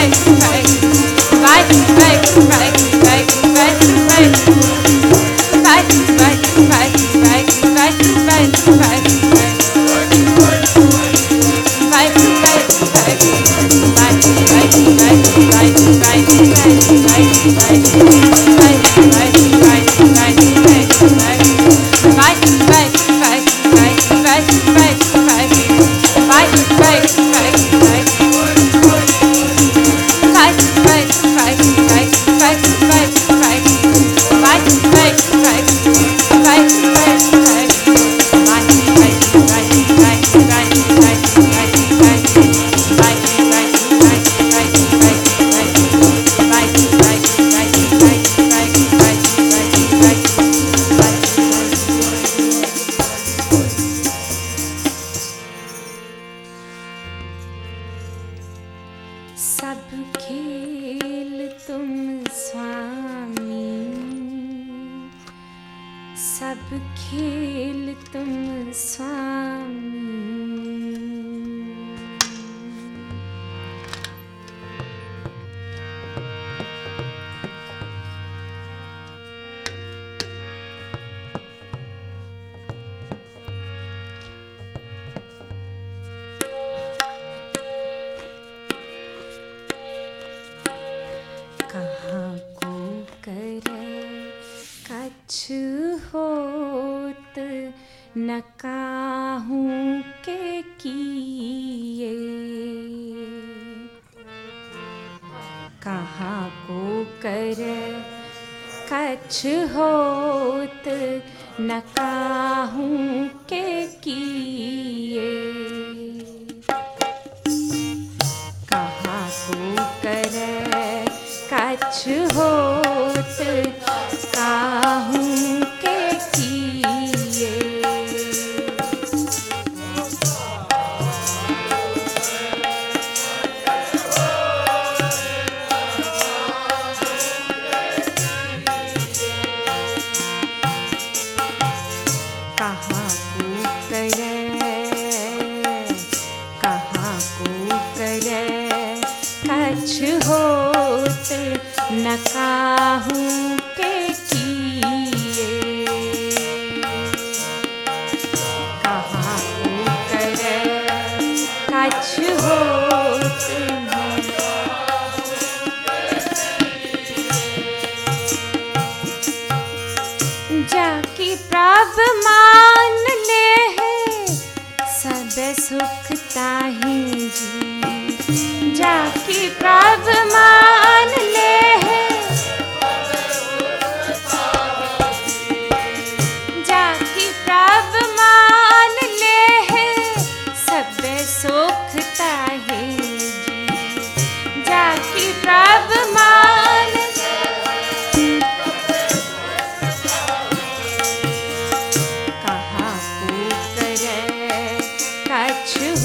कछु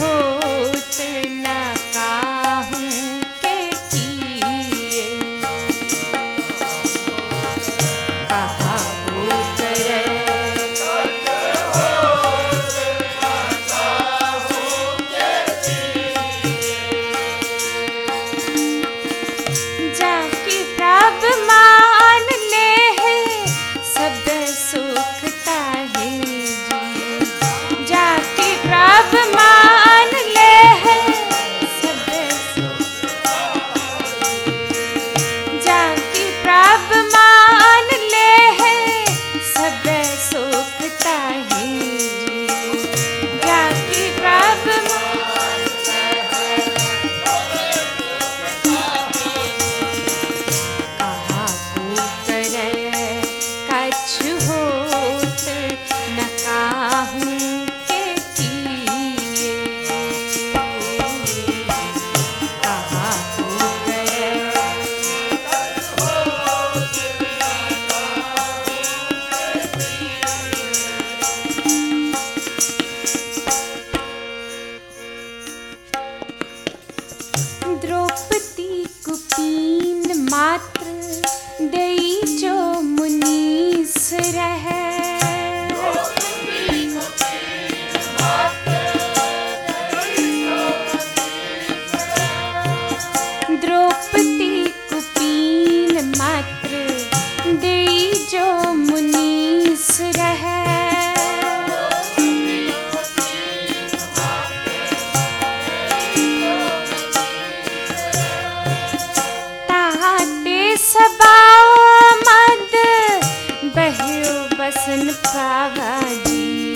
सबा मद बह्यो बसन पावा जी।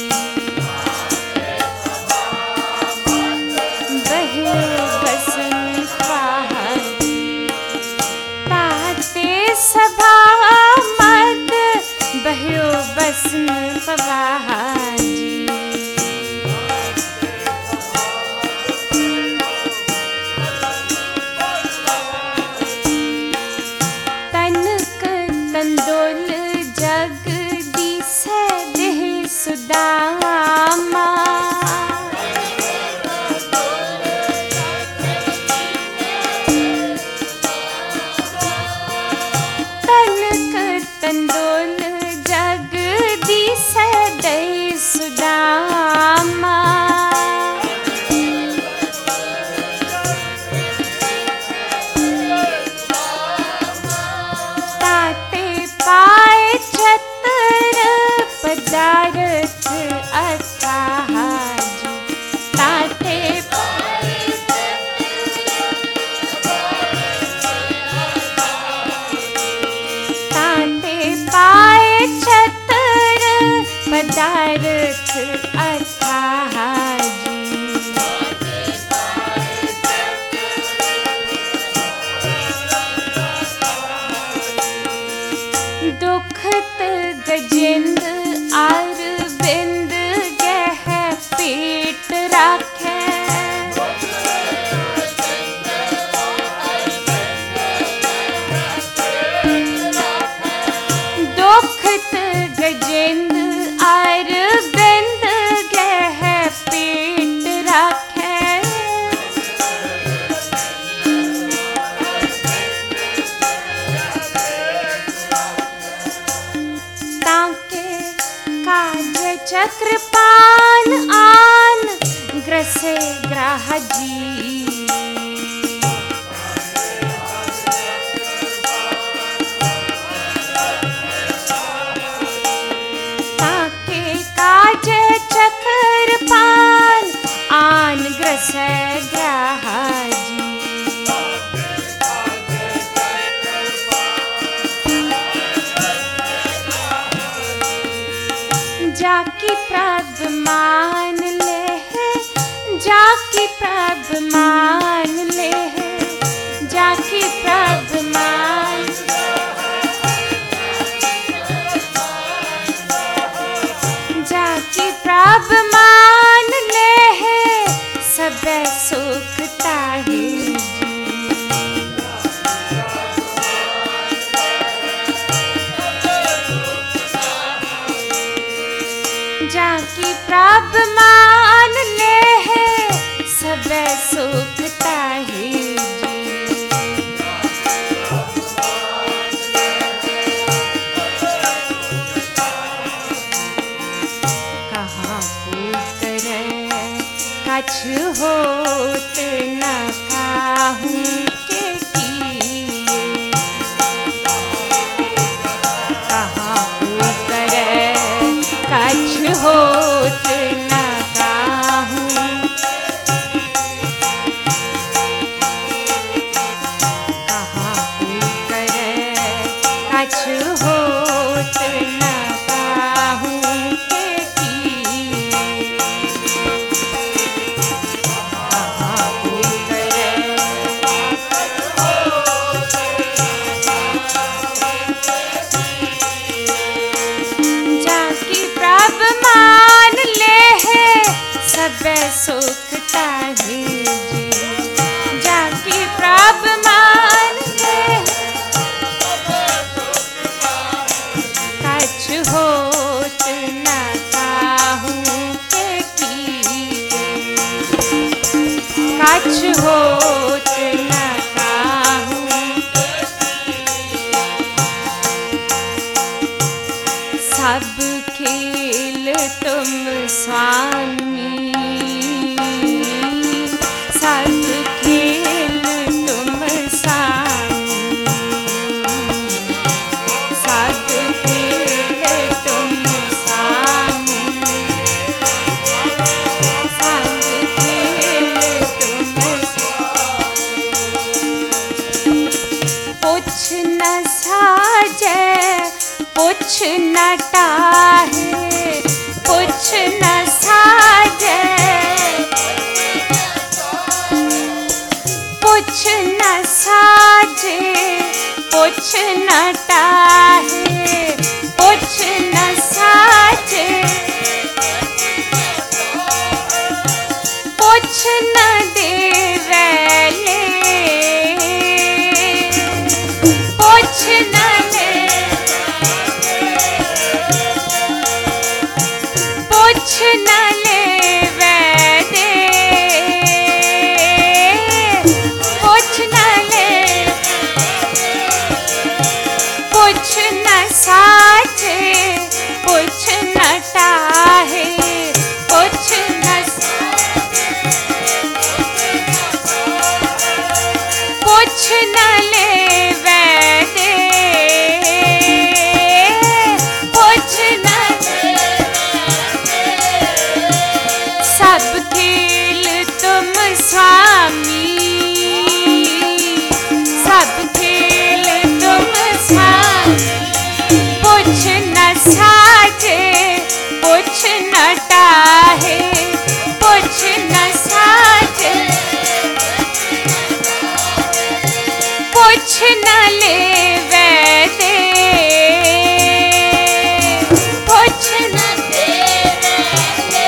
बह्यो बसन पावा जी। ताते सबा मद बह्यो बसन पावा जी। तंदोल जग दिसै देह सुदामा। तनक तंदोल जग दिसै देह सुदामा। पाए छतर पदारथ अथाह जी। ताते पाए छतर पदारथ अथाह जी। दुखत गजिंद अरविंद गह पेट राखे। दुखत गजिंद अरविंद गह पेट राखे। ताके काज चक्रपान आन ग्रसे ग्राह जी। ताके काज चक्रपान आन ग्रसे ग्राह जी। जाकी प्रभ मान ले है। जाकी प्रभ मान ले है। जाकी प्रभ मान। जाकी प्रभ मान ले है। सब सुख ताहे जी। जाकी प्रभ मान ले है। सब सुख ताहे। पुछ न टाहे, पुछ न साजे, पुछ न साजे, पुछ न टाहे, पुछ न साजे, पुछ न देवैले, पुछ न ले, पुछ न लेवे दे, पुछ न ले, पुछ न साजे, पुछ न टाहे, पुछ न पुछ न लेवे दे, पुछ न सब खेल तुम स्वामी, सब खेल तुम स्वामी, पुछ न साजे, पुछ न टाहे, पुछ न साजे, पुछ न लेवे दे, पुछ न देवे,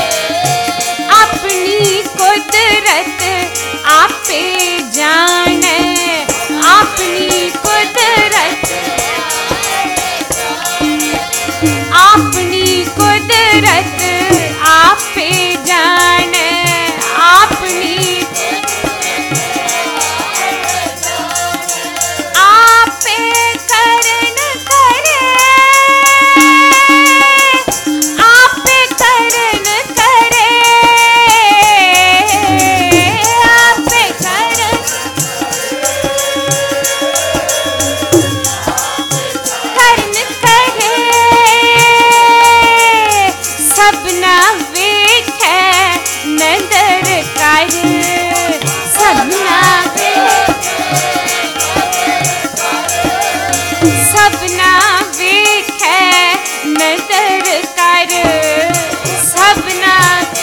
अपनी कुदरत आपे जाने, अपनी कुदरत, अपनी कुदरत आपे जाने, अपनी आपे करन करे, आपे करन करे, आपे करन करे, सबना वेखे नदर कर, सबना सबना वेखे नदर कर, सबना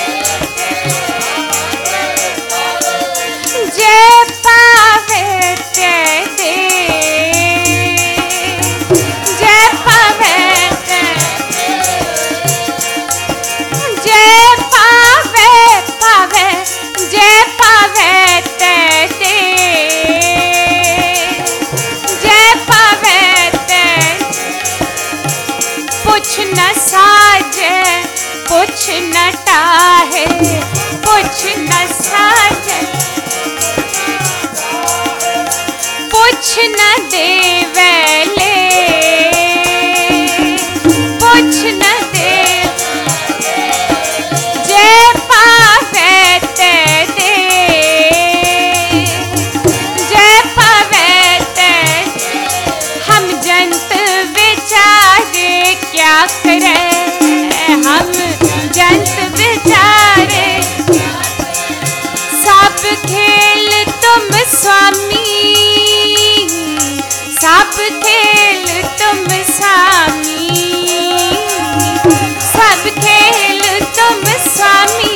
जे पावे ते दे, जे पावे ते, जे पावे पावे, जे पावे ते दे, जे पावे ते, पुछ न साजे, पुछ न टाहे, पुछ न साजे, पुछ न देवैले, पुछ न दे, जे पावे ते दे, जे पावे ते, हम जंत बेचारे क्या करे, हम जंत बेचारे, सब खेल तुम स्वामी, सब खेल तुम स्वामी, सब खेल तुम स्वामी,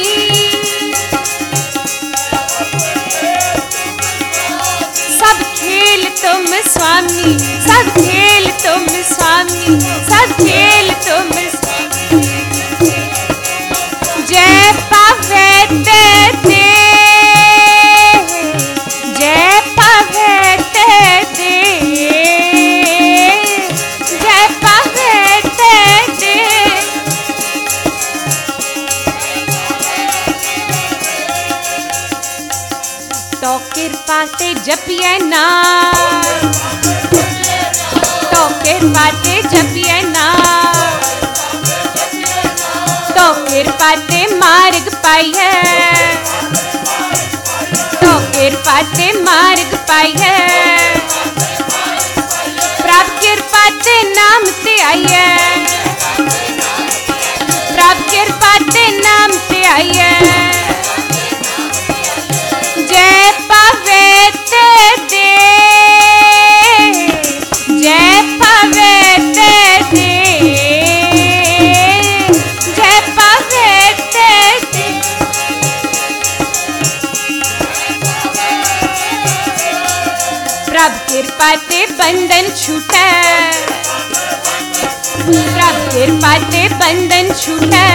सब खेल तुम स्वामी, सब खेल तुम स्वामी, सब खेल तुम स्वामी, जय पावे ते दे, जय पावे ते दे, जय पावे ते दे, तो कृपा ते जपिए नाम, तो कृपा ते जपिए नाम, तो कृपा ते मार्ग पाइए, तो कृपा ते मार्ग पाइए, प्रभु कृपा ते नाम ते आइए, प्रभु कृपा ते नाम ते आइए, जय पावे ते दे, जय पावे ते प्रभ कृपा ते बंधन छूटे, प्रभ कृपा ते बंधन छूटे,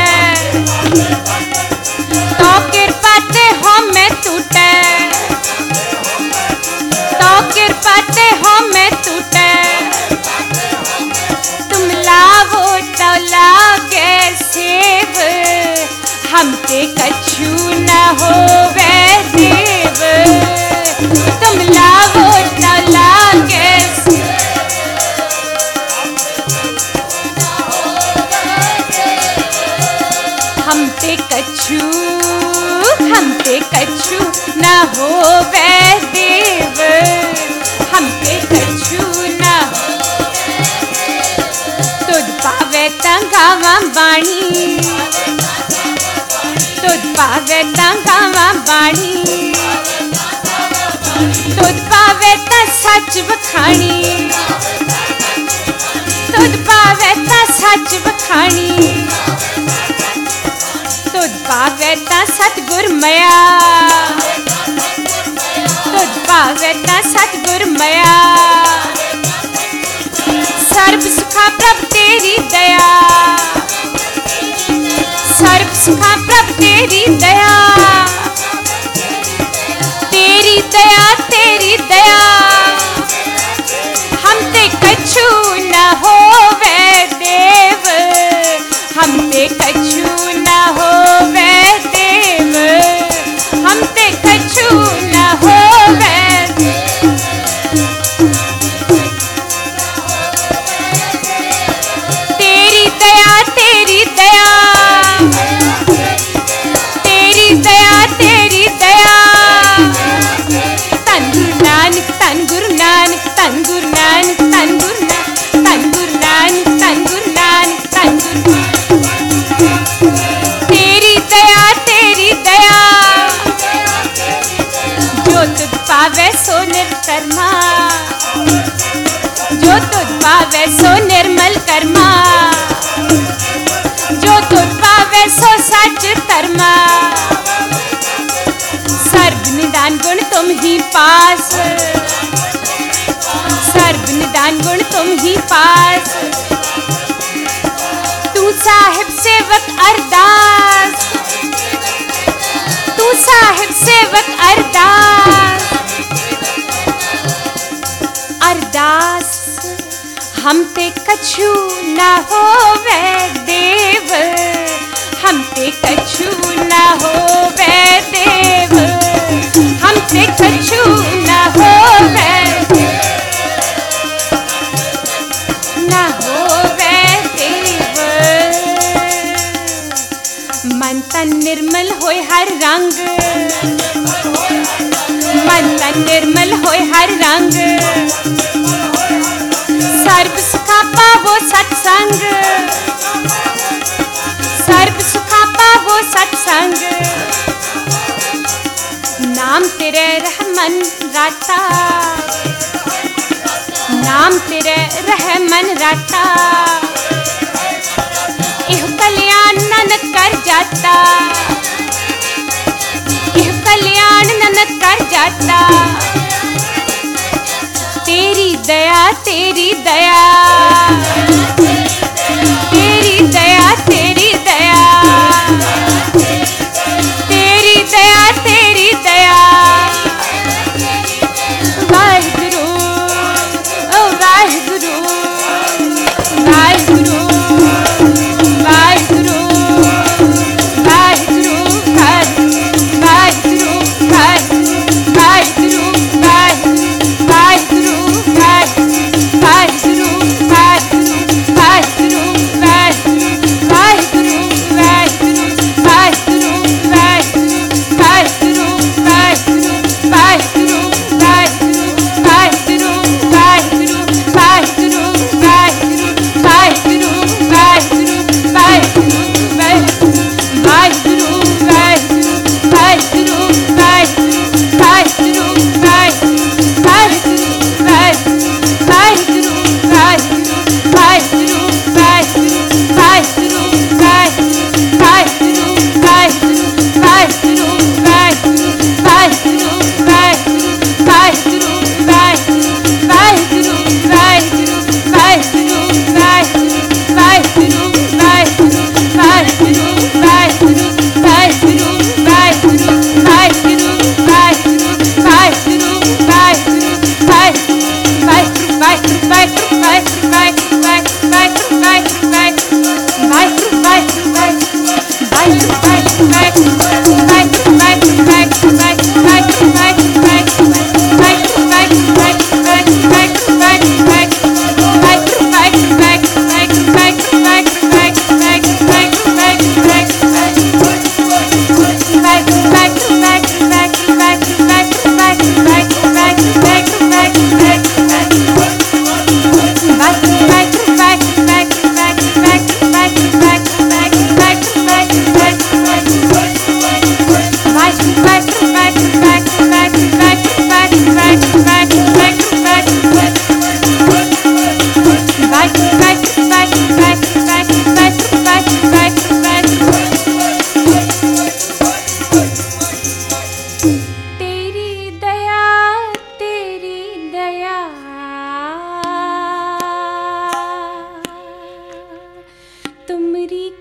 तो कृपा ते हमें टूटे, तो कृपा ते हमें टूटे। तुम लावो तो लागे सेव, हम ते कछु न होवे देव। तुम लावो तो लागे हम ते कछु न होवे देव, हम ते कछु न। तुद पावे तंगावा बाणी, तुद पावे तंगावा बाणी, तुद पावे ता सच बखानी, तुद पावे ता सच बखानी, तुद पावे ता सतगुर मया, तुद पावे ता सतगुर मया। सर्ब सुखा प्रभ तेरी दया, सर्ब सुखा प्रभ तेरी दया, तेरी दया तेरी दया। हम ते कछु न होवे देव, हम ते कछु न होवे देव, हम ते कछु न होवे। तेरी दया तेरी दया, तेरी दया तेरी दया। तन गुरु नानक तन गुरु नानक तन गुरु नानक तन गुरु नानक तन गुरु नानक तन गुरु नानक तन गुरु। तेरी दया तेरी दया, जो तुझ पावे सो निर्कर्मा, जो तुझ पावे सो निर्मल कर्मा, जो तुझ पावे सो सच धर्मा। सर्व निदान गुण तुम ही पास, सर्व निदान गुण तुम ही पास। तू साहिब सेवक अरदास, तू साहिब सेवक अरदास, अरदास। हम ते कछु न होवे देव, हम ते कछु न होवे देव, हम ते कछु न होवे, न होवे देव। मन तन निर्मल होय हर रंग, मन तन निर्मल होय हर रंग। सर्ब सुखा पावो सत्संग, सर्ब सुखा पावो सत्संग। नाम तेरे रहमन राता, नाम तेरे रहमन राता। इह कल्याण नानक कर जाता, इह कल्याण नानक कर जाता। तेरी दया तेरी दया, तेरी दया तेरी दया, तेरी दया तेरी दया। वाहिगुरु ओ वाहिगुरु, वाहिगुरु वाहिगुरु, वाहिगुरु वाहिगुरु, वाहिगुरु वाहिगुरु, वाहिगुरु वाहिगुरु, वाहिगुरु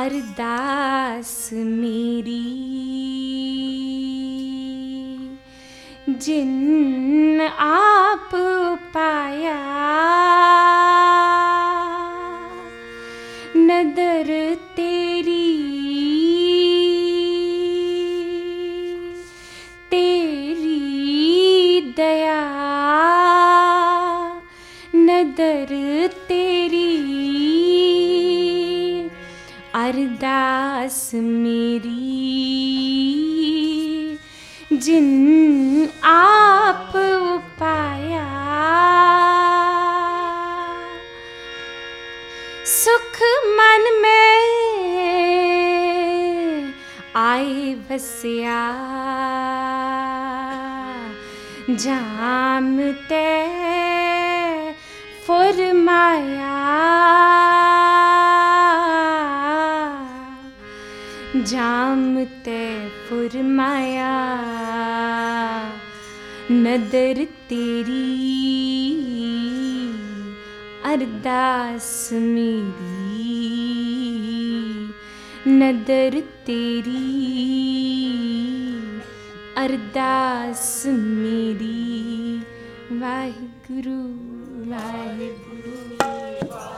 अरदास मेरी जिन आप पाया, नदर तेरी तेरी दया, नदर तेरी अरदास मेरी जिन आप पाया। सुख मन में आए बसिया, जाम ते फुरमाया, जाम ते फुरमाया, नदर तेरी अरदास मेरी, नदर तेरी अरदास मेरी। वाहिगुरु वाहिगुरु।